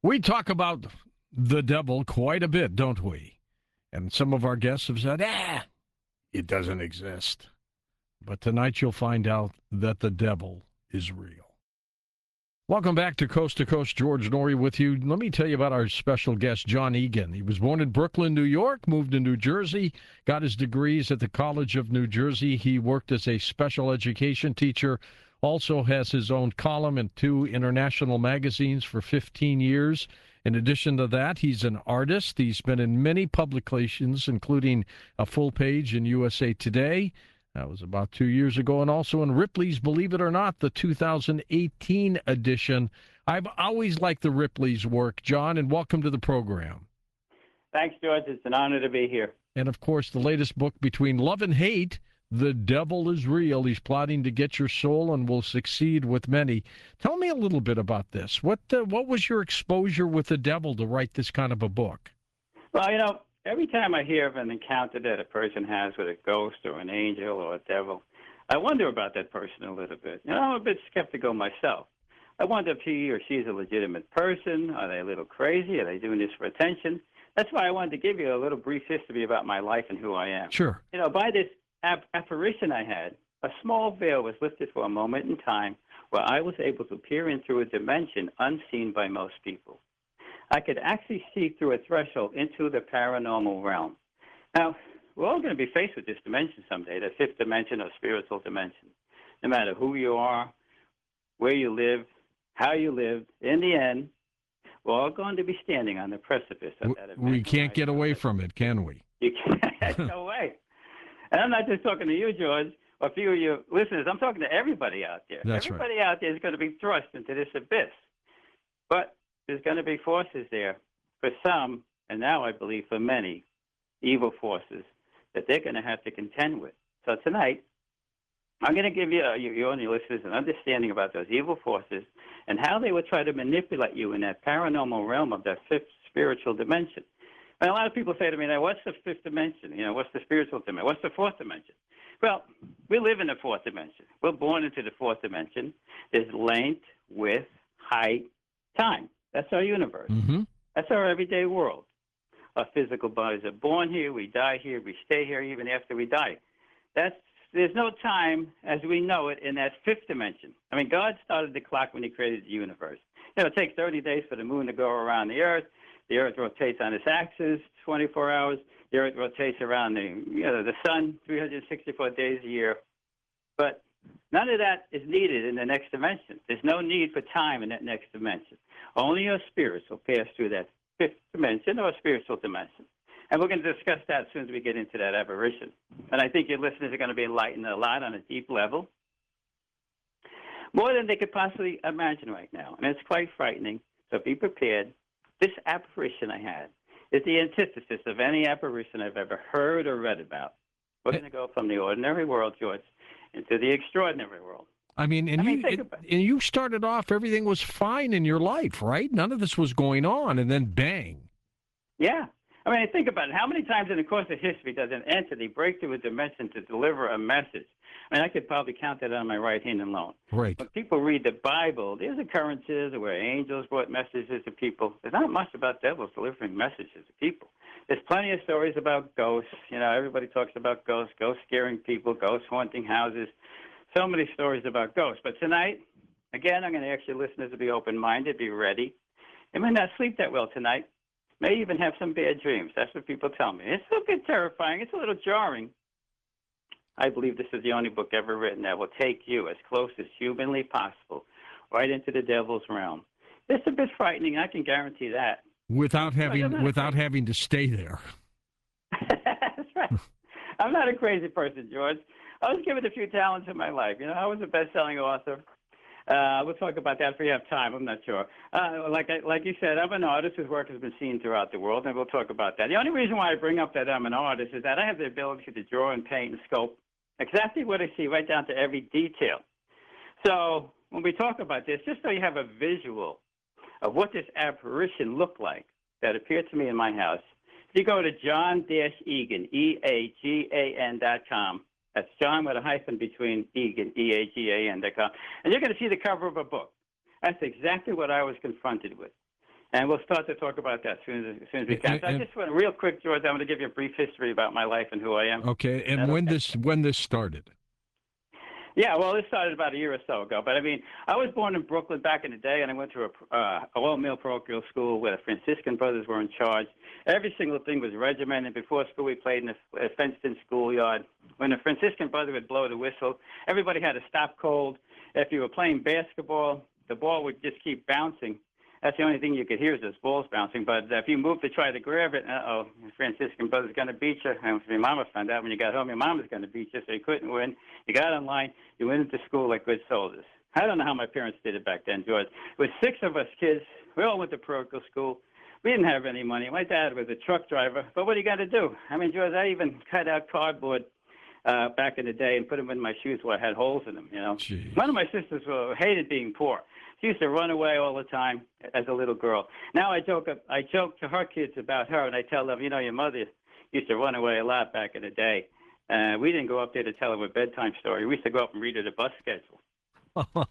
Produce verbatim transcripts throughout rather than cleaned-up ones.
We talk about the devil quite a bit, don't we? And some of our guests have said, ah, it doesn't exist. But tonight you'll find out that the devil is real. Welcome back to Coast to Coast. George Noory with you. Let me tell you about our special guest, John Egan. He was born in Brooklyn, New York, moved to New Jersey, got his degrees at the College of New Jersey. He worked as a special education teacher, also has his own column in two international magazines for fifteen years. In addition to that, he's an artist. He's been in many publications, including a full page in U S A Today. That was about two years ago, and also in Ripley's Believe It or Not, the two thousand eighteen edition. I've always liked the Ripley's work, John, and welcome to the program. Thanks, George. It's an honor to be here. And, of course, the latest book, Between Love and Hate, The Devil is Real. He's plotting to get your soul and will succeed with many. Tell me a little bit about this. What uh, what was your exposure with the devil to write this kind of a book? Well, you know, every time I hear of an encounter that a person has with a ghost or an angel or a devil, I wonder about that person a little bit. You know, I'm a bit skeptical myself. I wonder if he or she is a legitimate person. Are they a little crazy? Are they doing this for attention? That's why I wanted to give you a little brief history about my life and who I am. Sure. You know, by this ap- apparition I had, a small veil was lifted for a moment in time where I was able to peer into a dimension unseen by most people. I could actually see through a threshold into the paranormal realm. Now, we're all going to be faced with this dimension someday, the fifth dimension or spiritual dimension. No matter who you are, where you live, how you live, in the end, we're all going to be standing on the precipice of that event. We can't get away from it, can we? You can't. No way. And I'm not just talking to you, George, or a few of your listeners. I'm talking to everybody out there. That's everybody right. out there is going to be thrust into this abyss. But there's going to be forces there for some, and now I believe for many, evil forces that they're going to have to contend with. So tonight, I'm going to give you, uh, you and your listeners, an understanding about those evil forces and how they would try to manipulate you in that paranormal realm of that fifth spiritual dimension. And a lot of people say to me, now, what's the fifth dimension? You know, what's the spiritual dimension? What's the fourth dimension? Well, we live in the fourth dimension. We're born into the fourth dimension. There's length, width, height, time. That's our universe. Mm-hmm. That's our everyday world. Our physical bodies are born here. We die here. We stay here even after we die. That's There's no time as we know it in that fifth dimension. I mean, God started the clock when he created the universe. You know, it takes thirty days for the moon to go around the earth. The earth rotates on its axis twenty-four hours. The earth rotates around the, you know, the sun three hundred sixty-four days a year. But none of that is needed in the next dimension. There's no need for time in that next dimension. Only your spirits will pass through that fifth dimension or spiritual dimension. And we're going to discuss that as soon as we get into that apparition. And I think your listeners are going to be enlightened a lot on a deep level, more than they could possibly imagine right now. And it's quite frightening, so be prepared. This apparition I had is the antithesis of any apparition I've ever heard or read about. We're going to go from the ordinary world, George, into the extraordinary world. I mean, and I mean, you think it, about it. and you started off, everything was fine in your life, right? None of this was going on, and then bang. Yeah. I mean, think about it. How many times in the course of history does an entity break through a dimension to deliver a message? I mean, I could probably count that on my right hand alone. Right. When people read the Bible, there's occurrences where angels brought messages to people. There's not much about devils delivering messages to people. There's plenty of stories about ghosts. You know, everybody talks about ghosts, ghosts scaring people, ghosts haunting houses. So many stories about ghosts. But tonight, again, I'm going to ask your listeners to be open-minded, be ready. They may not sleep that well tonight. May even have some bad dreams. That's what people tell me. It's a bit terrifying. It's a little jarring. I believe this is the only book ever written that will take you as close as humanly possible right into the devil's realm. It's a bit frightening. I can guarantee that. Without having not without crazy. having to stay there. That's right. I'm not a crazy person, George. I was given a few talents in my life. You know, I was a best-selling author. Uh, we'll talk about that if we have time. I'm not sure. Uh, like I, like you said, I'm an artist whose work has been seen throughout the world, and we'll talk about that. The only reason why I bring up that I'm an artist is that I have the ability to draw and paint and sculpt exactly what I see, right down to every detail. So when we talk about this, just so you have a visual of what this apparition looked like that appeared to me in my house, if you go to John Egan, E A G A N dot com, that's John with a hyphen between Egan, E A G A N dot com. And you're going to see the cover of a book. That's exactly what I was confronted with. And we'll start to talk about that as soon as, as, soon as we can. And, So I and, just want to, real quick, George, I'm going to give you a brief history about my life and who I am. okay, and when okay? this when this started? Yeah, well, this started about a year or so ago. But I mean, I was born in Brooklyn back in the day, and I went to a, uh, a all-male parochial school where the Franciscan brothers were in charge. Every single thing was regimented. Before school, we played in a, a fenced-in schoolyard. When the Franciscan brother would blow the whistle, everybody had to stop cold. If you were playing basketball, the ball would just keep bouncing. That's the only thing you could hear is those balls bouncing. But if you moved to try to grab it, uh-oh, your Franciscan brother's going to beat you. And if your mama found out when you got home, your mama's going to beat you, so you couldn't win. You got online. You went into school like good soldiers. I don't know how my parents did it back then, George. With six of us kids, we all went to parochial school. We didn't have any money. My dad was a truck driver. But what are you going to do? I mean, George, I even cut out cardboard uh, back in the day and put them in my shoes where I had holes in them, you know. Jeez. One of my sisters uh, hated being poor. She used to run away all the time as a little girl. Now I joke I joke to her kids about her, and I tell them, you know, your mother used to run away a lot back in the day. Uh, we didn't go up there to tell her a bedtime story. We used to go up and read her the bus schedule.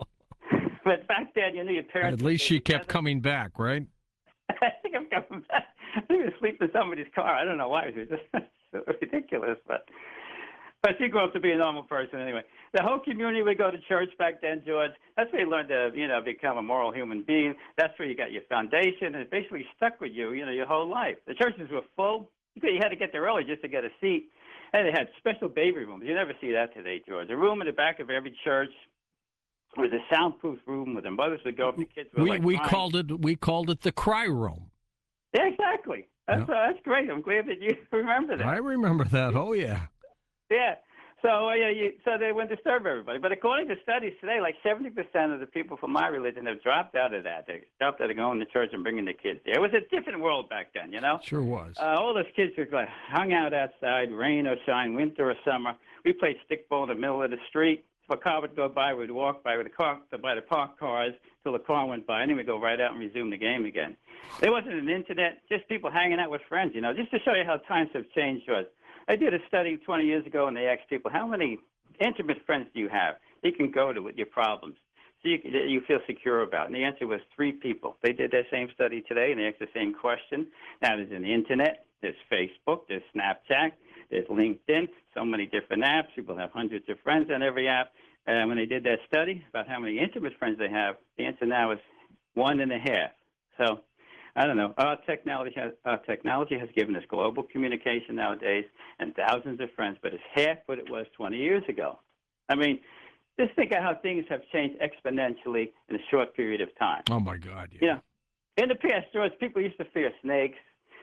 But back then, you knew your parents. At least she kept together. coming back, right? I think I'm coming back. I think I sleep in somebody's car. I don't know why. It was just so ridiculous, but. But she grew up to be a normal person anyway. The whole community would go to church back then, George. That's where you learned to, you know, become a moral human being. That's where you got your foundation, and it basically stuck with you, you know, your whole life. The churches were full. You had to get there early just to get a seat. And they had special baby rooms. You never see that today, George. A room in the back of every church was a soundproof room where the mothers would go up. The kids were We like we crying. called it we called it the cry room. Yeah, exactly. That's Yeah. uh, that's great. I'm glad that you remember that. I remember that. Oh yeah. Yeah. So uh, yeah, you, so they went to serve everybody. But according to studies today, like seventy percent of the people from my religion have dropped out of that. They dropped out of going to church and bringing the kids there. It was a different world back then, you know? Sure was. Uh, all those kids were like, hung out outside, rain or shine, winter or summer. We played stickball in the middle of the street. If a car would go by, we'd walk by with the car, by the parked cars till the car went by, and then we'd go right out and resume the game again. There wasn't an internet, just people hanging out with friends, you know, just to show you how times have changed, George. I did a study twenty years ago, and they asked people, how many intimate friends do you have you can go to with your problems, so you, you feel secure about? And the answer was three people. They did that same study today, and they asked the same question. Now, there's an internet, there's Facebook, there's Snapchat, there's LinkedIn, so many different apps. People have hundreds of friends on every app. And when they did that study about how many intimate friends they have, the answer now is one and a half. So I don't know. Our technology has our technology has given us global communication nowadays and thousands of friends, but it's half what it was twenty years ago. I mean, just think of how things have changed exponentially in a short period of time. Oh my God. Yeah. You know, in the past, George, people used to fear snakes,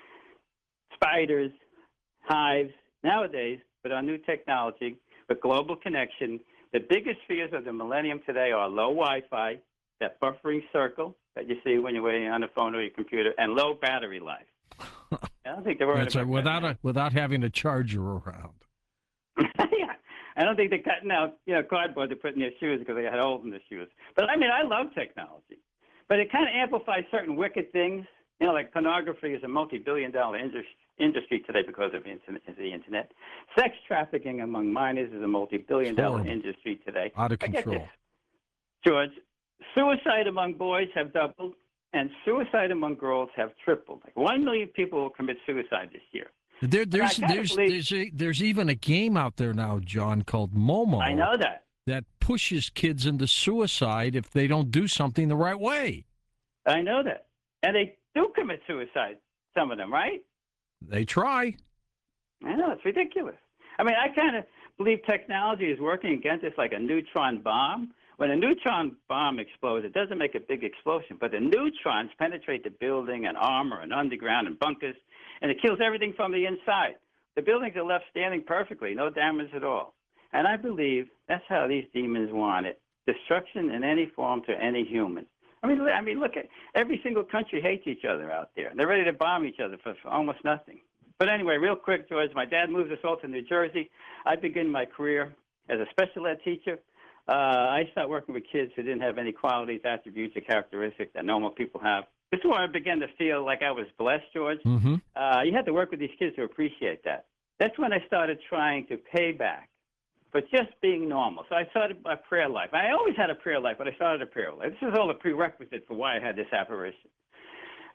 spiders, hives. Nowadays, with our new technology, with global connection, the biggest fears of the millennium today are low Wi-Fi, that buffering circle that you see when you're waiting on the phone or your computer, and low battery life. I don't think they're worried That's about right. Without that. a without having a charger around. Yeah, I don't think they're cutting out, you know, cardboard to put in their shoes because they had holes in their shoes. But I mean, I love technology, but it kind of amplifies certain wicked things. You know, like pornography is a multi-billion-dollar industry. industry today because of the internet. Sex trafficking among minors is a multi-billion dollar industry today. Out of I get control. this, George. Suicide among boys have doubled, and suicide among girls have tripled. Like one million people will commit suicide this year. There, there's I gotta there's believe- there's a, there's even a game out there now, John, called Momo. I know that. That pushes kids into suicide if they don't do something the right way. I know that. And they do commit suicide, some of them, right? They try. I know, it's ridiculous. I mean, I kind of believe technology is working against us like a neutron bomb. When a neutron bomb explodes, it doesn't make a big explosion, but the neutrons penetrate the building and armor and underground and bunkers, and it kills everything from the inside. The buildings are left standing perfectly, no damage at all. And I believe that's how these demons want it, destruction in any form to any human. I mean, I mean, look at every single country hates each other out there. They're ready to bomb each other for, for almost nothing. But anyway, real quick, George, my dad moved us all to New Jersey. I began my career as a special ed teacher. Uh, I started working with kids who didn't have any qualities, attributes, or characteristics that normal people have. This is where I began to feel like I was blessed, George. Mm-hmm. Uh, you had to work with these kids to appreciate that. That's when I started trying to pay back for just being normal. So I started my prayer life. I always had a prayer life, but I started a prayer life. This is all a prerequisite for why I had this apparition.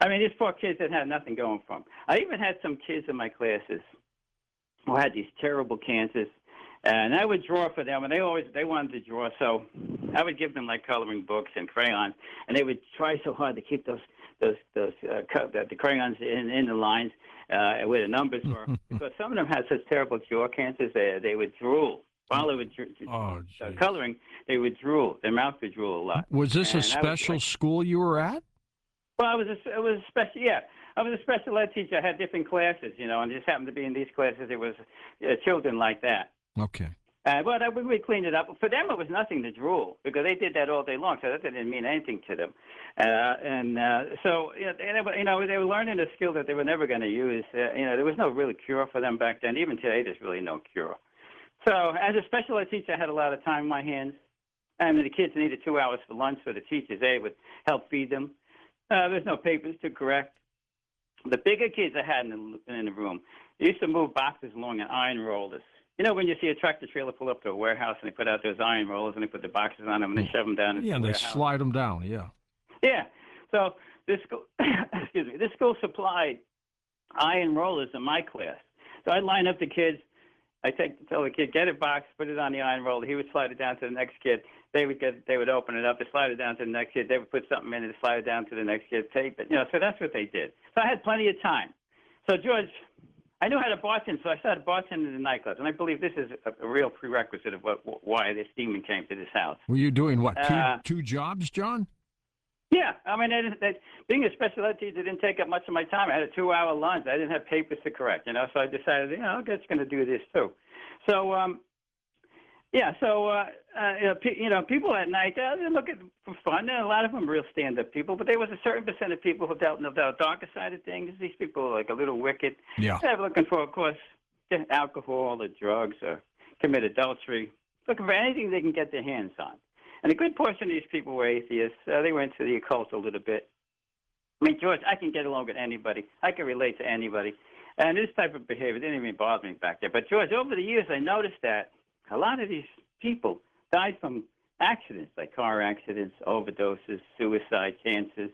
I mean, these poor kids that had nothing going for them. I even had some kids in my classes who had these terrible cancers, and I would draw for them, and they always they wanted to draw, so I would give them like coloring books and crayons, and they would try so hard to keep those those those uh, co- the, the crayons in in the lines uh, where the numbers were, because some of them had such terrible jaw cancers they they would drool. While they were dr- Oh, uh, geez. coloring, they would drool. Their mouth would drool a lot. Was this a And I was special like- school you were at? Well, I was a, it was a special, yeah. I was a special ed teacher. I had different classes, you know, and just happened to be in these classes. It was uh, children like that. Okay. Uh, but I, we we cleaned it up. For them, it was nothing to drool because they did that all day long, so that didn't mean anything to them. Uh, and uh, so, you know, they, were- you know, they were learning a skill that they were never going to use. Uh, you know, there was no real cure for them back then. Even today, there's really no cure. So as a special ed teacher, I had a lot of time on my hands. And the kids needed two hours for lunch, so the teachers, they would help feed them. Uh, there's no papers to correct. The bigger kids I had in the, in the room, they used to move boxes along in iron rollers. You know when you see a tractor trailer pull up to a warehouse and they put out those iron rollers and they put the boxes on them and they shove them down into Yeah, and the they warehouse? slide them down, yeah. Yeah. So this school, excuse me, this school supplied iron rollers in my class. So I'd line up the kids. I take tell the kid, get a box, put it on the iron roller. He would slide it down to the next kid. They would get, they would open it up, they slide it down to the next kid. They would put something in it, slide it down to the next kid, tape it. You know, so that's what they did. So I had plenty of time. So George, I knew how to bartend, so I started bartending in the nightclubs, and I believe this is a, a real prerequisite of what, why this demon came to this house. Were you doing what, two, Uh, two jobs, John? Yeah, I mean, I didn't, that, being a special ed teacher didn't take up much of my time. I had a two-hour lunch. I didn't have papers to correct, you know, so I decided, you know, I'm just going to do this too. So, um, yeah, so, uh, uh, you, know, pe- you know, people at night, uh, they look at for fun. And a lot of them real stand-up people, but there was a certain percent of people who dealt with the darker side of things. These people were like a little wicked. Yeah. They're looking for, of course, alcohol or drugs or commit adultery, looking for anything they can get their hands on. And a good portion of these people were atheists. Uh, they went to the occult a little bit. I mean, George, I can get along with anybody. I can relate to anybody. And this type of behavior didn't even bother me back there. But, George, over the years, I noticed that a lot of these people died from accidents, like car accidents, overdoses, suicide, cancers.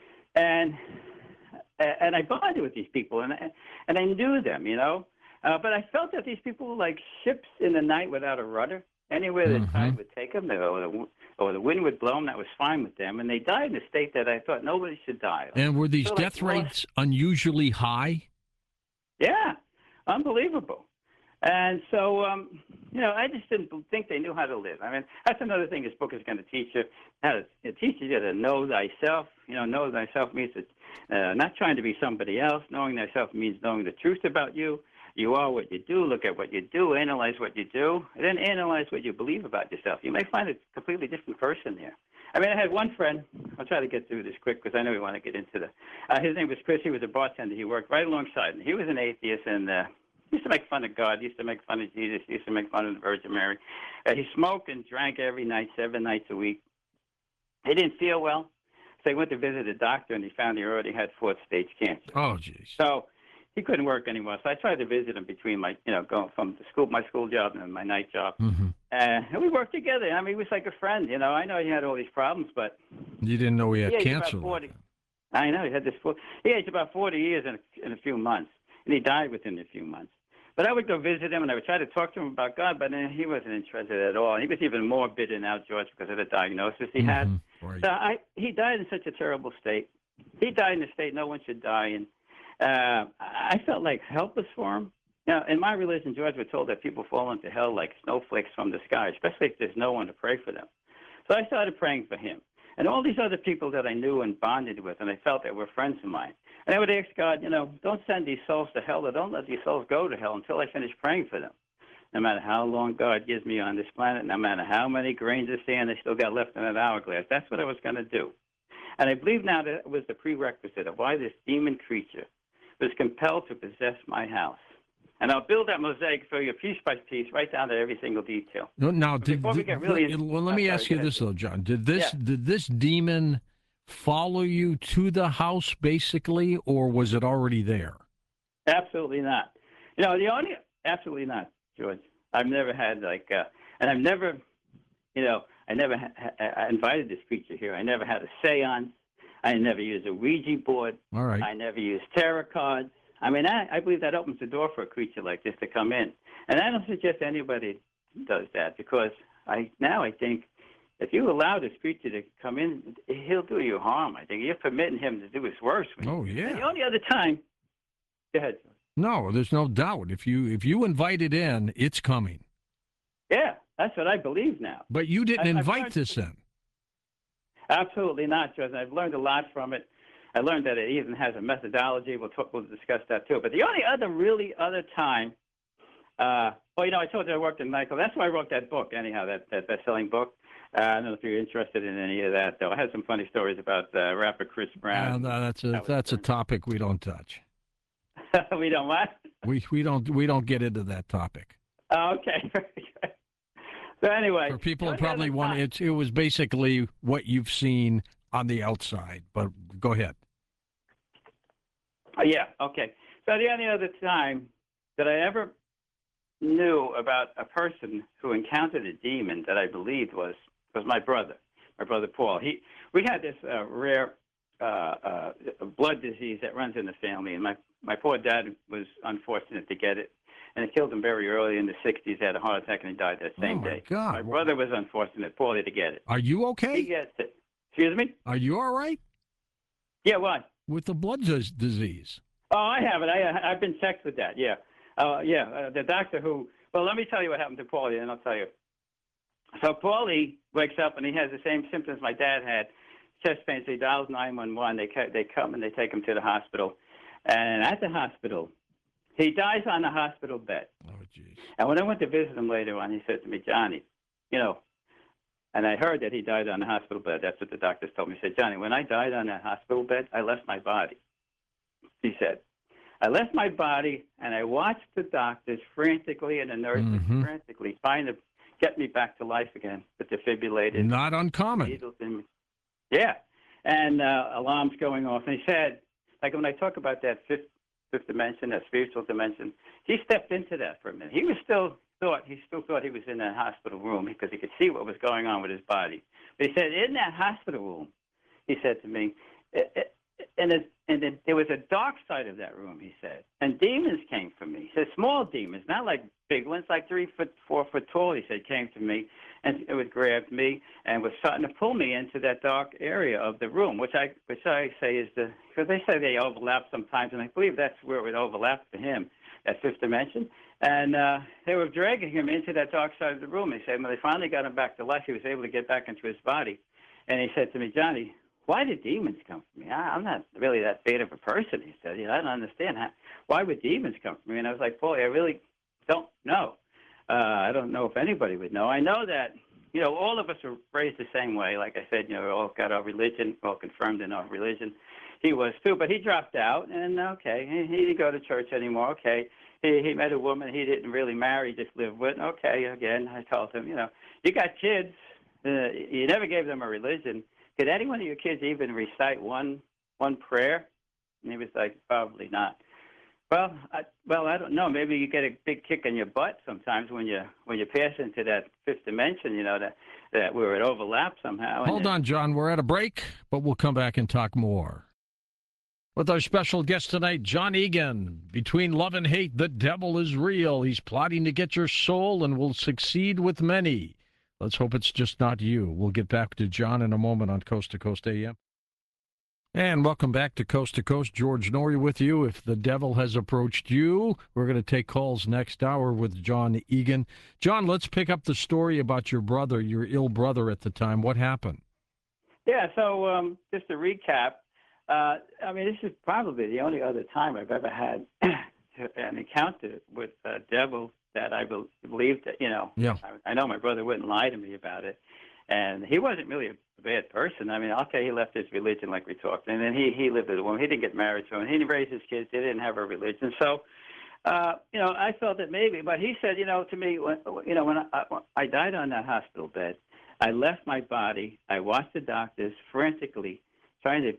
And and I bonded with these people, and I, and I knew them, you know. Uh, but I felt that these people were like ships in the night without a rudder. Anywhere the Mhm. tide would take them, or the, or the wind would blow them, that was fine with them. And they died in a state that I thought nobody should die of. And were these So, like, death lost- rates unusually high? Yeah, unbelievable. And so, um, you know, I just didn't think they knew how to live. I mean, that's another thing this book is going to teach you. How to it teaches you to know thyself. You know, know thyself means that, uh, not trying to be somebody else. Knowing thyself means knowing the truth about you. You are what you do. Look at what you do. Analyze what you do. And then analyze what you believe about yourself. You may find a completely different person there. I mean, I had one friend. I'll try to get through this quick because I know we want to get into the. Uh, his name was Chris. He was a bartender. He worked right alongside me. He was an atheist and uh, he used to make fun of God. He used to make fun of Jesus. He used to make fun of the Virgin Mary. Uh, he smoked and drank every night, seven nights a week. He didn't feel well, so he went to visit a doctor and he found he already had fourth stage cancer. Oh, geez. So he couldn't work anymore. So I tried to visit him between my, you know, going from the school, my school job and my night job. Mm-hmm. Uh, and we worked together. I mean, he was like a friend. You know, I know he had all these problems, but You didn't know he had Yeah, he's cancer. about like forty. that. I know he had this. full- He aged about forty years in a, in a few months, and he died within a few months. But I would go visit him, and I would try to talk to him about God, but uh, he wasn't interested at all. He was even more bitter now, George, because of the diagnosis he had. Mhm. Right. So I, he died in such a terrible state. He died in a state no one should die in. Uh, I felt like helpless for him. Now, in my religion, George, we're told that people fall into hell like snowflakes from the sky, especially if there's no one to pray for them. So I started praying for him. And all these other people that I knew and bonded with, and I felt that were friends of mine. And I would ask God, you know, don't send these souls to hell, or don't let these souls go to hell until I finish praying for them. No matter how long God gives me on this planet, no matter how many grains of sand I still got left in that hourglass, that's what I was going to do. And I believe now that it was the prerequisite of why this demon creature was compelled to possess my house. And I'll build that mosaic for you piece by piece, right down to every single detail. No, now, But did, before we did- get really well, let I'm me sorry, ask you go ahead. this, though, John. Did this Yeah. did this demon follow you to the house, basically, or was it already there? Absolutely not. You know, the only absolutely not, George. I've never had like, uh, and I've never, you know, I never ha- ha- I invited this creature here. I never had a séance. I never used a Ouija board. All right. I never used tarot cards. I mean, I, I believe that opens the door for a creature like this to come in. And I don't suggest anybody does that because I now I think if you allow this creature to come in, he'll do you harm. I think you're permitting him to do his worst. Oh, yeah. And the only other time, go ahead. No, there's no doubt. If you if you invite it in, it's coming. Yeah, that's what I believe now. But you didn't I, invite learned, this in. Absolutely not, Joseph. I've learned a lot from it. I learned that it even has a methodology. We'll talk, we'll discuss that too. But the only other really other time, uh, well, you know, I told you I worked in Michael. That's why I wrote that book. Anyhow, that that best-selling book. Uh, I don't know if you're interested in any of that, though. I had some funny stories about uh, rapper Chris Brown. No, no, that's a that that's a topic we don't touch. We don't what? We we don't we don't get into that topic. Oh, okay. Very good. So anyway, For people who the probably other want time- it, it was basically what you've seen on the outside. But go ahead. Oh, yeah. Okay. So the only other time that I ever knew about a person who encountered a demon that I believed was was my brother, my brother Paul. He we had this uh, rare uh, uh, blood disease that runs in the family, and my my poor dad was unfortunate to get it, and it killed him very early in the sixties. He had a heart attack and he died that same Oh, my day. God. My brother was unfortunate, poorly to get it. Are you He okay? gets it. Excuse me? Are you all right Yeah, what? with the blood dis- disease? Oh, I have it. I, I've been checked with that. Yeah, uh, yeah. Uh, the doctor who. Well, let me tell you what happened to Paulie, and I'll tell you. So Paulie wakes up and he has the same symptoms my dad had: chest pain. So he dials nine one one. They ca- they come and they take him to the hospital, and at the hospital, he dies on the hospital bed. Oh, jeez. And when I went to visit him later on, he said to me, Johnny, you know, and I heard that he died on the hospital bed. That's what the doctors told me. He said, Johnny, when I died on that hospital bed, I left my body. He said, I left my body and I watched the doctors frantically and the nurses Mhm. frantically trying to get me back to life again with defibrillators. Not uncommon. Needles in me. Yeah. And uh, alarms going off. And he said, like when I talk about that fifth, fifth dimension, that spiritual dimension, he stepped into that for a minute. He was still thought he still thought he was in that hospital room because he could see what was going on with his body. But he said, in that hospital room, he said to me, it, it, and it, and it, there was a dark side of that room, he said. And demons came from me. He said, small demons, not like big ones, like three foot, four foot tall, he said, came to me. And it was grabbed me and was starting to pull me into that dark area of the room, which I which I say is the, because they say they overlap sometimes, and I believe that's where it would overlap for him, that fifth dimension. And uh, they were dragging him into that dark side of the room. He said when they finally got him back to life, he was able to get back into his body. And he said to me, Johnny, why did demons come from me? I, I'm not really that bad of a person, he said. You know, I don't understand. How, why would demons come from me? And I was like, Paulie, I really don't know. Uh, I don't know if anybody would know. I know that, you know, all of us are raised the same way. Like I said, you know, we all got our religion, all confirmed in our religion. He was too, but he dropped out, and okay, he, he didn't go to church anymore. Okay, he he met a woman he didn't really marry, just lived with. Okay, again, I told him, you know, you got kids. Uh, you never gave them a religion. Could any one of your kids even recite one one prayer? And he was like, probably not. Well, I, well, I don't know. Maybe you get a big kick in your butt sometimes when you when you pass into that fifth dimension. You know that that where it overlaps somehow. Hold on, John. We're at a break, but we'll come back and talk more. With our special guest tonight, John Egan. Between love and hate, the devil is real. He's plotting to get your soul and will succeed with many. Let's hope it's just not you. We'll get back to John in a moment on Coast to Coast A M. And welcome back to Coast to Coast. George Noory with you. If the devil has approached you, we're going to take calls next hour with John Egan. John, let's pick up the story about your brother, your ill brother at the time. What happened? Yeah, so um, just to recap, uh, I mean, this is probably the only other time I've ever had an encounter with a devil that I be- believed that, you know, Yeah. I, I know my brother wouldn't lie to me about it. And he wasn't really a bad person. I mean, okay, he left his religion like we talked, and then he, he lived with a woman. He didn't get married to her. He didn't raise his kids. They didn't have a religion. So, uh, you know, I felt that maybe, but he said, you know, to me, when, you know, when I, I died on that hospital bed, I left my body. I watched the doctors frantically trying to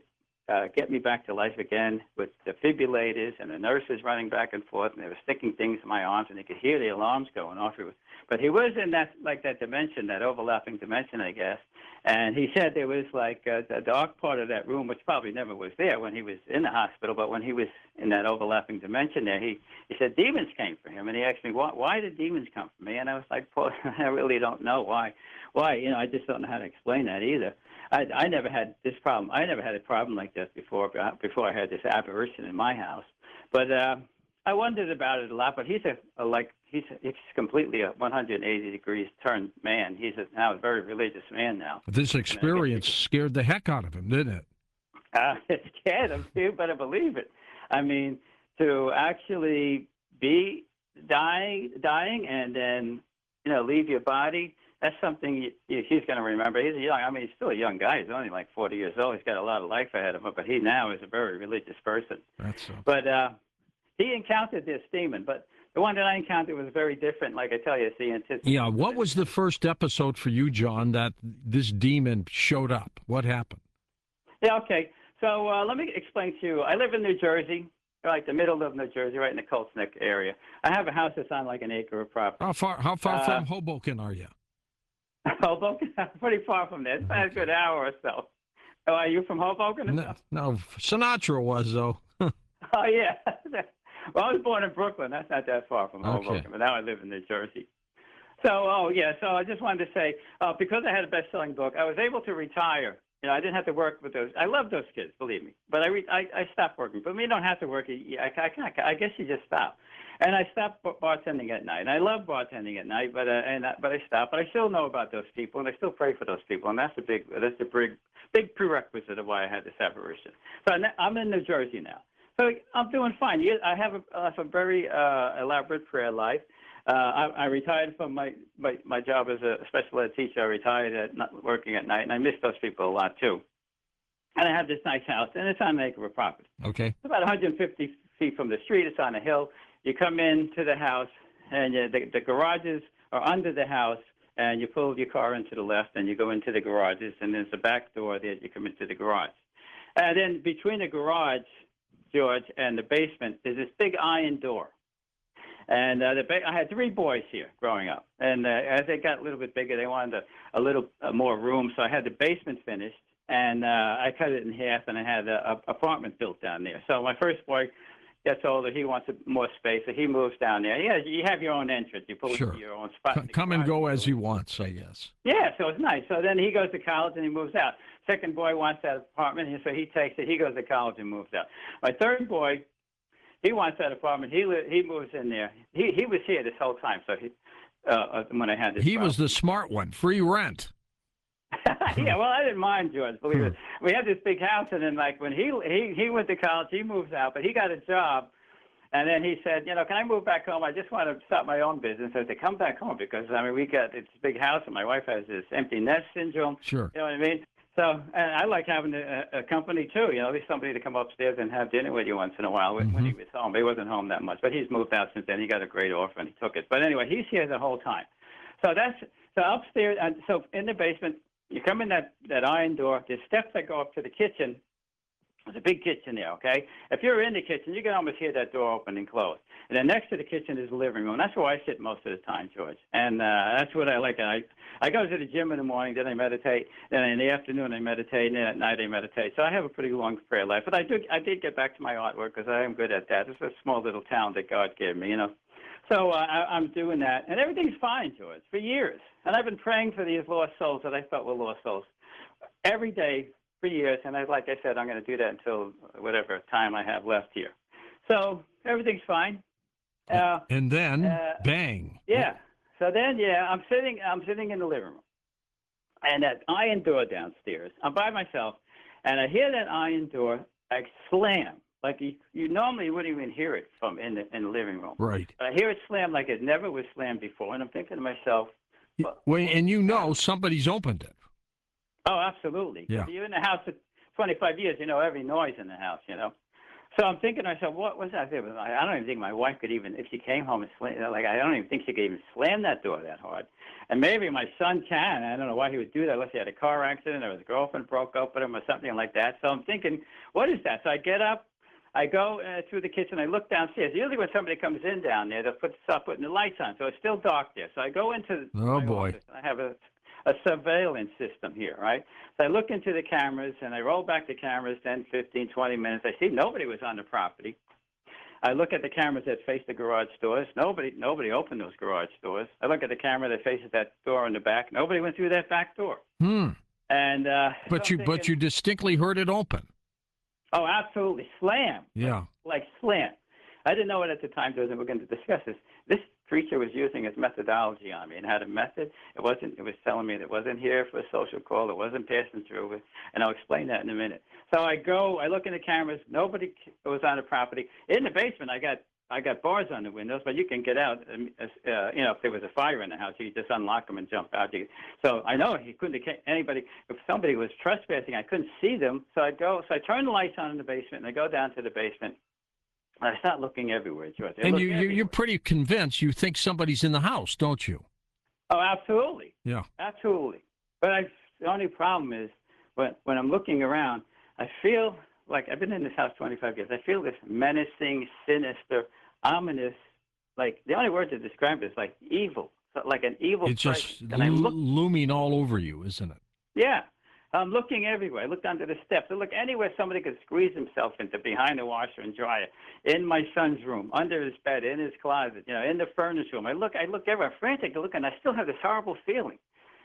uh, get me back to life again with defibrillators and the nurses running back and forth, and they were sticking things in my arms, and they could hear the alarms going off. It was, but he was in that like that dimension, that overlapping dimension, I guess. And he said there was like uh, the dark part of that room, which probably never was there when he was in the hospital, but when he was in that overlapping dimension there, he, he said demons came for him. And he asked me, why, why did demons come for me? And I was like, Paul, I really don't know why. Why? You know, I just don't know how to explain that either. I, I never had this problem. I never had a problem like this before, before I had this apparition in my house. But uh, I wondered about it a lot, but he's a, a like he's he's completely a one hundred eighty degrees turned man. He's a, now a very religious man now. This experience scared the heck out of him, didn't it? Uh, it scared him. You better believe it. I mean, to actually be dying, dying, and then you know leave your body. That's something you, you, he's going to remember. He's a young. I mean, he's still a young guy. He's only like forty years old. He's got a lot of life ahead of him. But he now is a very religious person. That's so. But uh, he encountered this demon. But the one that I encountered was very different. Like I tell you, it's the anticipation. Yeah. What was the first episode for you, John, that this demon showed up? What happened? Yeah. Okay. So uh, let me explain to you. I live in New Jersey, like the middle of New Jersey, right in the Colts Neck area. I have a house that's on like an acre of property. How far? How far Uh, from Hoboken are you? Hoboken, pretty far from there. It's about a good hour or so. Oh, are you from Hoboken? No, no, Sinatra was though. Oh yeah. Well, I was born in Brooklyn. That's not that far from Okay. Hoboken, but now I live in New Jersey. So, oh yeah. So I just wanted to say, uh, because I had a best-selling book, I was able to retire. You know, I didn't have to work with those. I love those kids, believe me. But I re- I, I stopped working. But you don't have to work. I, I, I, I guess you just stop. And I stopped bartending at night. And I love bartending at night, but uh, and I, but I stopped. But I still know about those people, and I still pray for those people. And that's the big that's the big big prerequisite of why I had this apparition. So I'm in New Jersey now. So I'm doing fine. I have a, I have a very uh, elaborate prayer life. Uh, I, I retired from my, my, my job as a special ed teacher. I retired at not working at night, and I miss those people a lot too. And I have this nice house, and it's on an acre of property. Okay. It's about one hundred fifty feet from the street. It's on a hill. You come into the house, and you, the, the garages are under the house, and you pull your car into the left, and you go into the garages, and there's a back door there. You come into the garage. And then between the garage, George, and the basement, there's this big iron door. And uh, the ba- I had three boys here growing up. And uh, as they got a little bit bigger, they wanted a, a little uh, more room. So I had the basement finished, and uh, I cut it in half, and I had an apartment built down there. So my first boy gets older. He wants more space, so he moves down there. Yeah, you have your own entrance. You pull Sure. your own spot. C- come and go as he wants, I guess. Yeah, so it's nice. So then he goes to college, and he moves out. Second boy wants that apartment, and so he takes it. He goes to college and moves out. My third boy, he wants that apartment. He li- he moves in there. He he was here this whole time. So he uh, when I had this. He problem. was the smart one. Free rent. Yeah, well, I didn't mind, George. Believe it. We had this big house, and then like when he he he went to college, he moves out, but he got a job. And then he said, you know, can I move back home? I just want to start my own business. I said, come back home because, I mean, we got this big house, and my wife has this empty nest syndrome. Sure. You know what I mean? So, and I like having a, a company, too. You know, there's somebody to come upstairs and have dinner with you once in a while when, Mm-hmm. when he was home. He wasn't home that much, but he's moved out since then. He got a great offer, and he took it. But anyway, he's here the whole time. So that's, so upstairs, and so in the basement, you come in that, that iron door. There's steps that go up to the kitchen. There's a big kitchen there, okay? If you're in the kitchen, you can almost hear that door open and close. And then next to the kitchen is the living room. That's where I sit most of the time, George. And uh, that's what I like. I I go to the gym in the morning, then I meditate. Then in the afternoon I meditate, and then at night I meditate. So I have a pretty long prayer life. But I do I did get back to my artwork because I am good at that. It's a small little town that God gave me, you know. So uh, I, I'm doing that, and everything's fine, George, for years. And I've been praying for these lost souls that I thought were lost souls every day for years. And I, like I said, I'm going to do that until whatever time I have left here. So everything's fine. Uh, And then, uh, bang. yeah. So then, yeah, I'm sitting. I'm sitting in the living room, and that iron door downstairs. I'm by myself, and I hear that iron door like slam. Like you, you normally wouldn't even hear it from in the in the living room. Right. But I hear it slam like it never was slammed before, and I'm thinking to myself, well, Well, and you know somebody's opened it. oh, absolutely. Yeah. You're in the house for twenty-five years. You know every noise in the house. You know. So I'm thinking to myself, what was that? I don't even think my wife could even, if she came home and slam, like I don't even think she could even slam that door that hard. And maybe my son can. I don't know why he would do that unless he had a car accident or his girlfriend broke up with him or something like that. So I'm thinking, what is that? So I get up, I go uh, through the kitchen, I look downstairs. Usually when somebody comes in down there, they'll put, start putting the lights on, so it's still dark there. So I go into Oh, my boy. office, and I have a a surveillance system here, right? So I look into the cameras, and I roll back the cameras ten, fifteen, twenty minutes. I see nobody was on the property. I look at the cameras that face the garage doors. Nobody nobody opened those garage doors. I look at the camera that faces that door in the back. Nobody went through that back door. Hmm. And uh, But so you I'm but thinking, you distinctly heard it open. oh, absolutely, slam. Yeah. Like slam. I didn't know it at the time, and we're going to discuss this. This creature was using his methodology on me and had a method. It wasn't. It was telling me that it wasn't here for a social call. It wasn't passing through, and I'll explain that in a minute. So I go. I look in the cameras. Nobody was on the property. In the basement, I got I got bars on the windows, but you can get out. Uh, you know, if there was a fire in the house, you could just unlock them and jump out. So I know he couldn't. Anybody. If somebody was trespassing, I couldn't see them. So I go. So I turn the lights on in the basement, and I go down to the basement. I start looking everywhere, George. I And look you, you everywhere. you're pretty convinced you think somebody's in the house, don't you? Oh, absolutely. Yeah. Absolutely. But I, the only problem is when when I'm looking around, I feel like I've been in this house twenty-five years. I feel this menacing, sinister, ominous. Like the only word to describe it is like evil, so like an evil. It's just presence. And I lo- look. looming all over you, isn't it? Yeah. I'm looking everywhere. I looked under the steps. I look anywhere somebody could squeeze himself into, behind the washer and dryer, in my son's room, under his bed, in his closet, you know, in the furnace room. I look, I look everywhere. I'm frantic to look, and I still have this horrible feeling.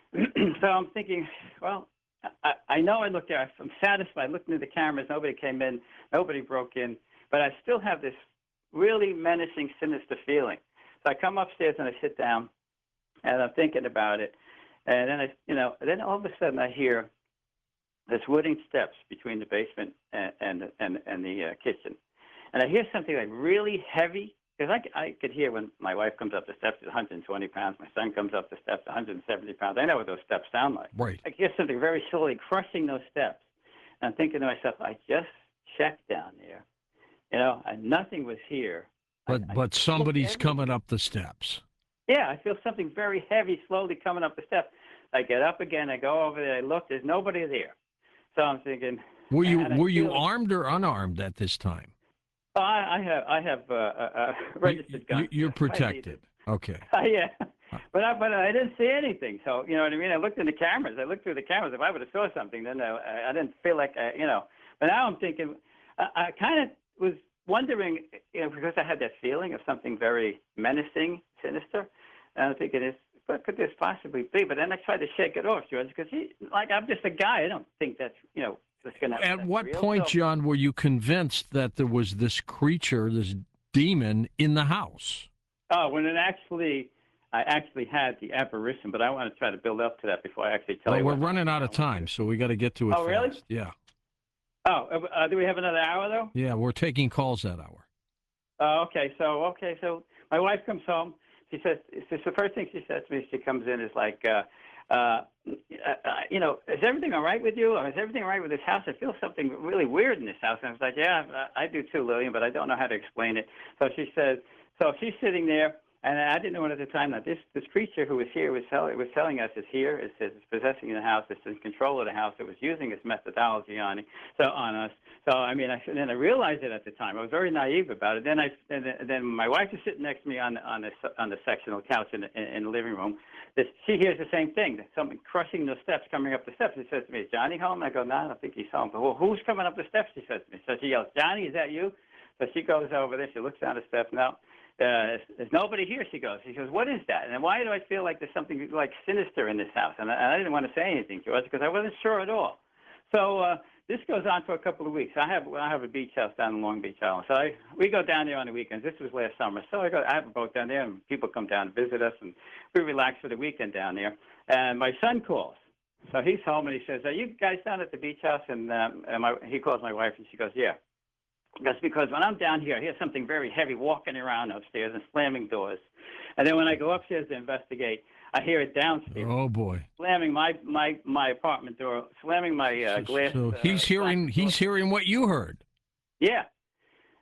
So I'm thinking, well, I, I know I looked there. I'm satisfied. Looking at the cameras, nobody came in, nobody broke in, but I still have this really menacing, sinister feeling. So I come upstairs and I sit down, and I'm thinking about it, and then I, you know, then all of a sudden I hear there's wooden steps between the basement and and and, and the uh, kitchen, and I hear something like really heavy. Because I, I could hear when my wife comes up the steps, it's one hundred twenty pounds. My son comes up the steps, one hundred seventy pounds. I know what those steps sound like. Right. I hear something very slowly crushing those steps. And I'm thinking to myself, I just checked down there, you know, and nothing was here. But I, but I somebody's every, coming up the steps. Yeah, I feel something very heavy slowly coming up the steps. I get up again. I go over there. I look. There's nobody there. So I'm thinking. Were you and I were you feel- armed or unarmed at this time? Oh, I, I have I have uh, a, a registered You- gun. You're if I need protected. it. Okay. Uh, yeah, but I, but I didn't see anything. So you know what I mean. I looked in the cameras. I looked through the cameras. If I would have saw something, then I, I didn't feel like I, you know. But now I'm thinking. I, I kind of was wondering, you know, because I had that feeling of something very menacing, sinister, and I'm thinking, is what could this possibly be? But then I tried to shake it off, George, because he, like, I'm just a guy. I don't think that's, you know. Gonna, At that's what real. point, So, John, were you convinced that there was this creature, this demon in the house? oh, when it actually, I actually had the apparition, but I want to try to build up to that before I actually tell Well, you. we're what- running out of time, so we got to get to it Oh, fast. really? Yeah. Oh, uh, do we have another hour though? Yeah, we're taking calls that hour. Oh, okay. So, okay. So my wife comes home. She says, it's just the first thing she says to me, she comes in is like, uh, uh, uh, you know, is everything all right with you? Or is everything all right with this house? I feel something really weird in this house. And I was like, yeah, I I do too, Lillian, but I don't know how to explain it. So she says, so she's sitting there, and I didn't know it at the time that this, this creature who was here was, tell, was telling us is here, is, is possessing the house, is in control of the house. It was using its methodology on it, so on us. So I mean, I, then I realized it at the time. I was very naive about it. Then I, and then, then my wife is sitting next to me on on the on the sectional couch in the, in the living room. This, she hears the same thing. There's something crushing the steps, coming up the steps. She says to me, "Is Johnny home?" I go, "No, I don't think he's home." But, well, who's coming up the steps? She says to me. So she yells, "Johnny, is that you?" So she goes over there. She looks down the steps. No, uh, there's, there's nobody here. She goes. She goes, "What is that? And why do I feel like there's something like sinister in this house?" And I, and I didn't want to say anything, George, because I wasn't sure at all. So uh, this goes on for a couple of weeks. I have I have a beach house down in Long Beach Island. So I, we go down there on the weekends. This was last summer. So I go. I have a boat down there, and people come down and visit us, and we relax for the weekend down there. And my son calls. So he's home, and he says, "Are you guys down at the beach house?" And, um, and my, he calls my wife, and she goes, "Yeah." That's because when I'm down here, I hear something very heavy walking around upstairs and slamming doors. And then when I go upstairs to investigate, I hear it downstairs. Oh boy! Slamming my, my, my apartment door, slamming my uh, glass. So uh, he's hearing glass door. he's hearing what you heard. Yeah.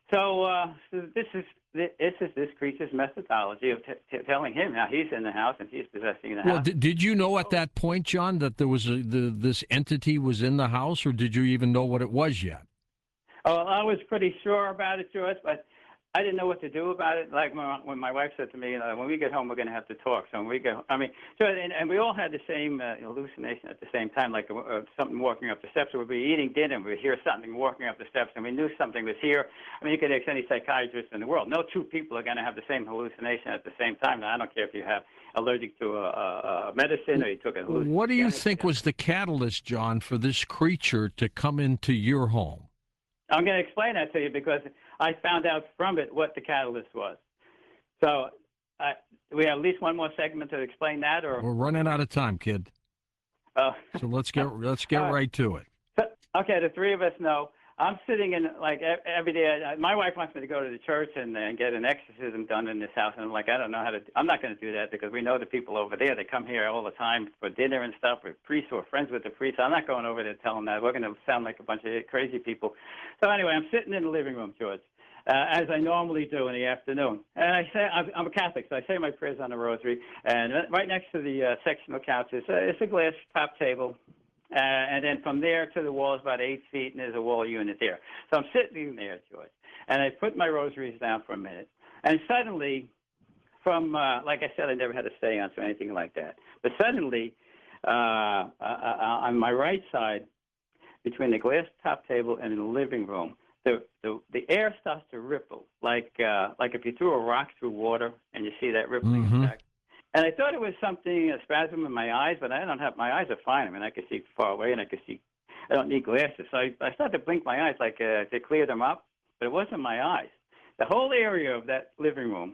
So, uh, so this is this is this creature's methodology of t- t- telling him how he's in the house and he's possessing the Well, house. did, did you know at that point, John, that there was a, the this entity was in the house, or did you even know what it was yet? Oh, I was pretty sure about it, George, but I didn't know what to do about it. Like when, when my wife said to me, you know, when we get home, we're going to have to talk. So when we go, I mean, so and, and we all had the same uh, hallucination at the same time, like uh, something walking up the steps. We'd be eating dinner, and we'd hear something walking up the steps, and we knew something was here. I mean, you could ask any psychiatrist in the world. No two people are going to have the same hallucination at the same time. Now, I don't care if you have allergic to a, a, a medicine or you took a hallucination. What do you think was the catalyst, John, for this creature to come into your home? I'm going to explain that to you because I found out from it what the catalyst was. So uh, we have at least one more segment to explain that, or We're running out of time, kid. Uh, So let's get let's get uh, right to it. so, okay, the three of us know. I'm sitting in like e- every day. I, my wife wants me to go to the church and, and get an exorcism done in this house, and I'm like, I don't know how to. I'm not going to do that because we know the people over there. They come here all the time for dinner and stuff. We're priests or friends with the priests. I'm not going over there to tell them that. We're going to sound like a bunch of crazy people. So anyway, I'm sitting in the living room, George, uh, as I normally do in the afternoon. And I say, I'm, I'm a Catholic, so I say my prayers on the rosary. And right next to the uh, sectional couch is uh, it's a glass top table. Uh, and then from there to the wall is about eight feet, and there's a wall unit there. So I'm sitting there, George, and I put my rosaries down for a minute. And suddenly, from, uh, like I said, I never had a seance or anything like that. But suddenly, uh, uh, uh, on my right side, between the glass top table and the living room, the, the, the air starts to ripple, like, uh, like if you threw a rock through water and you see that rippling Mhm. effect. And I thought it was something, a spasm in my eyes, but I don't have, my eyes are fine. I mean, I can see far away and I can see, I don't need glasses. So I, I started to blink my eyes like uh, to clear them up, but it wasn't my eyes. The whole area of that living room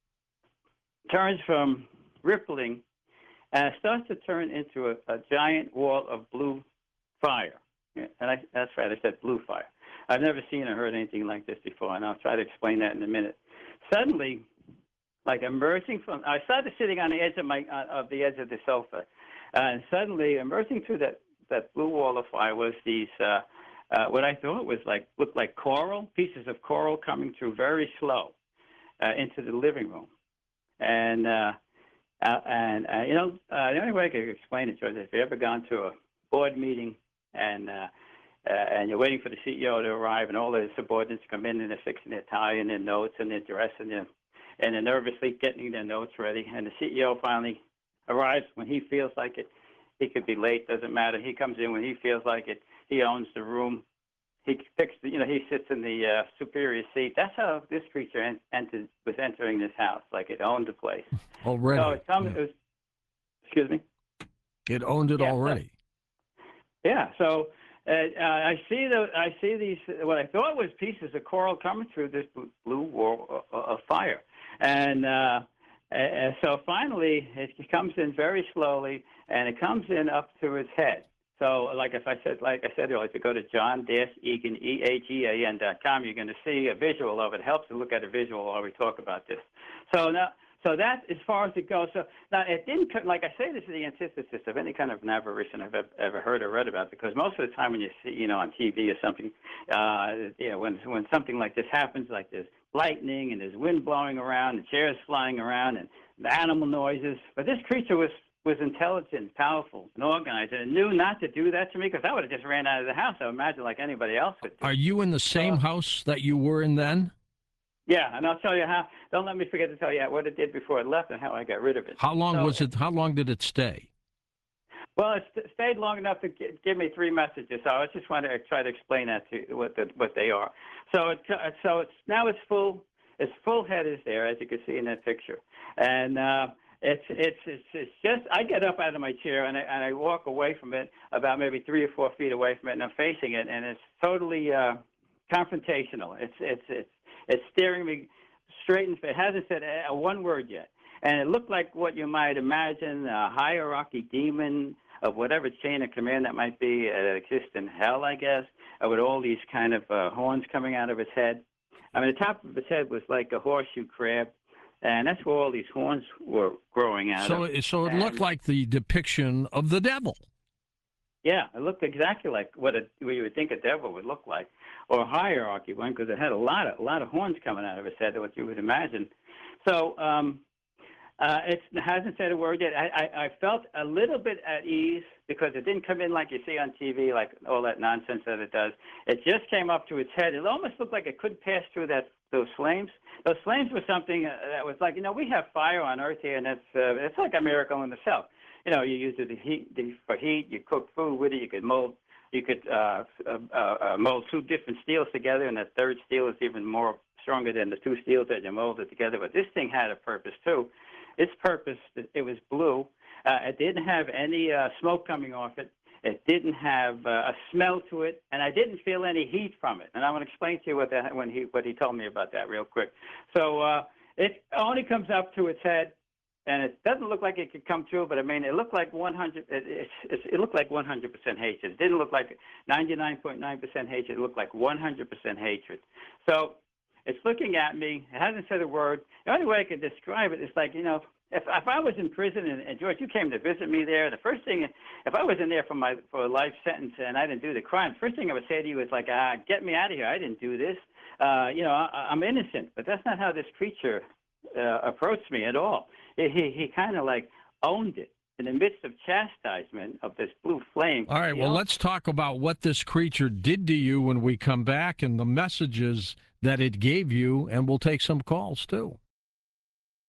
turns from rippling and it starts to turn into a, a giant wall of blue fire. Yeah, and I, that's right, I said blue fire. I've never seen or heard anything like this before, and I'll try to explain that in a minute. Suddenly, like emerging from, I started sitting on the edge of my uh, of the edge of the sofa, and suddenly emerging through that that blue wall of fire was these uh, uh, what I thought was like looked like coral pieces of coral coming through very slow uh, into the living room, and uh, uh, and uh, you know uh, the only way I could explain it, George, is if you ever gone to a board meeting and uh, uh, and you're waiting for the C E O to arrive, and all the subordinates come in and they're fixing their tie and their notes and their dress and their and they're nervously getting their notes ready. And the C E O finally arrives when he feels like it. He could be late, doesn't matter. He comes in when he feels like it. He owns the room. He picks, the, you know, he sits in the uh, superior seat. That's how this creature en- entered, was entering this house, like it owned the place. Already. So it comes, yeah. it was, excuse me? It owned it Yeah, already. Yeah, so uh, uh, I see the I see these what I thought was pieces of coral coming through this blue wall of fire, and uh, uh, so finally it comes in very slowly, and it comes in up to his head. So, like if I said, like I said earlier, if you go to John Egan E A G A N dot com, you're going to see a visual of it. It helps to look at a visual while we talk about this. So now. So that's as far as it goes. So now it didn't, like I say, this is the antithesis of any kind of an apparition I've ever heard or read about. Because most of the time when you see, you know, on T V or something, uh, you know, when when something like this happens, like there's lightning and there's wind blowing around and chairs flying around and the animal noises. But this creature was was intelligent, powerful, and organized, and knew not to do that to me because I would have just ran out of the house. I imagine like anybody else would do. Are you in the same Uh, house that you were in then? Yeah, and I'll tell you how. Don't let me forget to tell you what it did before it left and how I got rid of it. How long So- was it? How long did it stay? Well, it st- stayed long enough to g- give me three messages. So I just want to try to explain that to you, what the, what they are. So it, uh, so it's now it's full. Its full head is there, as you can see in that picture, and uh, it's it's it's it's just. I get up out of my chair and I and I walk away from it about maybe three or four feet away from it, and I'm facing it, and it's totally uh, confrontational. It's it's it's it's staring me straight in the face. It hasn't said a, a one word yet. And it looked like what you might imagine, a hierarchy demon of whatever chain of command that might be uh, that exists in hell, I guess, uh, with all these kind of uh, horns coming out of his head. I mean, the top of his head was like a horseshoe crab, and that's where all these horns were growing out So, of. it- so it And- looked like the depiction of the devil. Yeah, it looked exactly like what, a, what you would think a devil would look like, or a hierarchy one, because it had a lot of a lot of horns coming out of its head, what you would imagine. So um, uh, it hasn't said a word yet. I, I, I felt a little bit at ease because it didn't come in like you see on T V, like all that nonsense that it does. It just came up to its head. It almost looked like it could pass through that those flames. Those flames were something uh, that was like, you know, we have fire on Earth here, and it's uh, it's like a miracle in itself. You know, you use it to heat, the, for heat. You cook food with it. You could mold. You could uh, uh, uh, mold two different steels together, and that third steel is even more stronger than the two steels that you molded together. But this thing had a purpose too. Its purpose, it was blue. Uh, it didn't have any uh, smoke coming off it. It didn't have uh, a smell to it, and I didn't feel any heat from it. And I want to explain to you what that when he what he told me about that real quick. So uh, it only comes up to its head. And it doesn't look like it could come true, but I mean, it looked like one hundred. It, it, it, it looked like one hundred percent hatred. It didn't look like ninety-nine point nine percent hatred. It looked like one hundred percent hatred. So it's looking at me. It hasn't said a word. The only way I could describe it is like, you know, if if I was in prison and, and George, you came to visit me there, the first thing, if I was in there for my for a life sentence and I didn't do the crime, first thing I would say to you is like, ah, get me out of here. I didn't do this. Uh, you know, I, I'm innocent. But that's not how this creature uh, approached me at all. He, he kind of like owned it in the midst of chastisement of this blue flame. All right, well, know? let's talk about what this creature did to you when we come back and the messages that it gave you, and we'll take some calls, too.